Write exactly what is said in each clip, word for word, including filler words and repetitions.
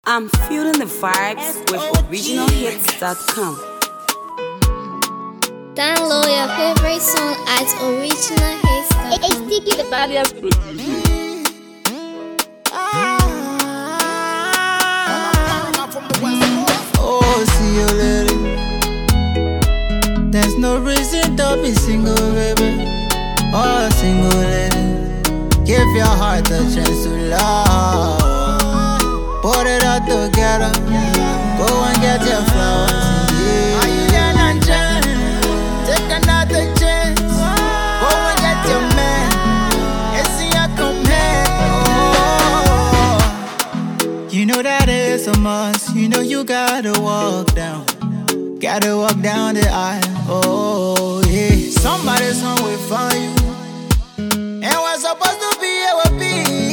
I'm feeling the vibes with original hits dot com. Download your favorite song at original hits dot com. It's Tiki the Fabulous. Oh, see you later. There's no reason to be single, baby. Oh, single lady. Give your heart a chance to love. Put it all together. Go and get your flowers. Yeah. Are you there, Nanja? Take another chance. Go and get your man. And see I come here. Oh. You know that it's a must. You know you gotta walk down. Gotta walk down the aisle. Oh, yeah. Somebody's home wait for you. And what's supposed to be, it will be.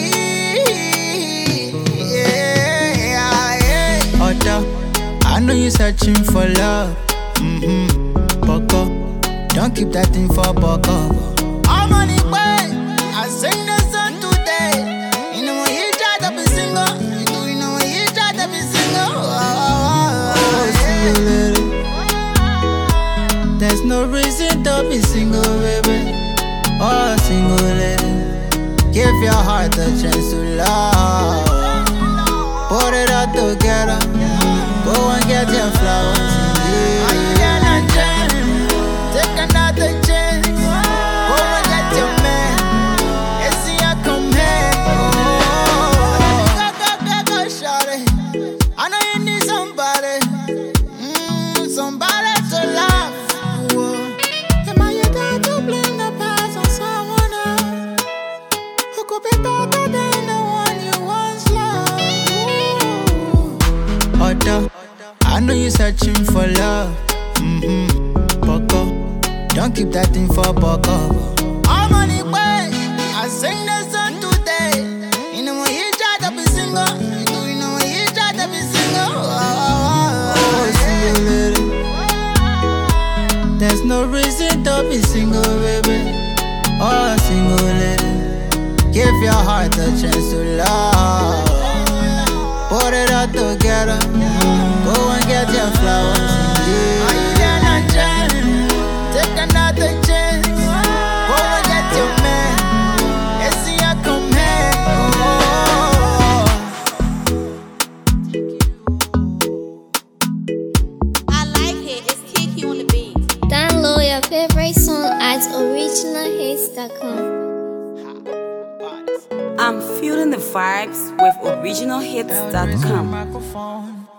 I know you're searching for love. Mm-hmm. Boko. Don't keep that thing for Boko. I'm on the way. I sing the song today. You know when you try to be single. You know when you try to be single. Oh, oh, see you later. There's no reason to be single, baby. Oh, single lady. Give your heart a chance to love. Put it all together. Go and get your flowers. Yeah. Are you there, Nanja? Take another chance. Go and get your man. And see I come here. Oh, go, go, go, go, shawty. I know you need somebody. Mm, somebody to love. Whoa. Am I your guy to blame the past on someone else? Who could be better than the one you once loved? Otto, I know you're searching for love. Mm-hmm. Boko. Don't keep that thing for Boko. I'm on the way. I sing the song today. You know when you try to be single. You know when you try to be single. Oh, oh, see you later. There's no reason to be single, baby. Oh, single lady. Give your heart a chance to love. Put it all together. Go and get your flowers. Yeah. Are you there, Nanja? Take another chance. Go and get your man. And see I come here. Oh. I like it. It's Tiki on the beat. Download your favorite song at original hits dot com. I'm feeling the vibes with original hits dot com. Microphone.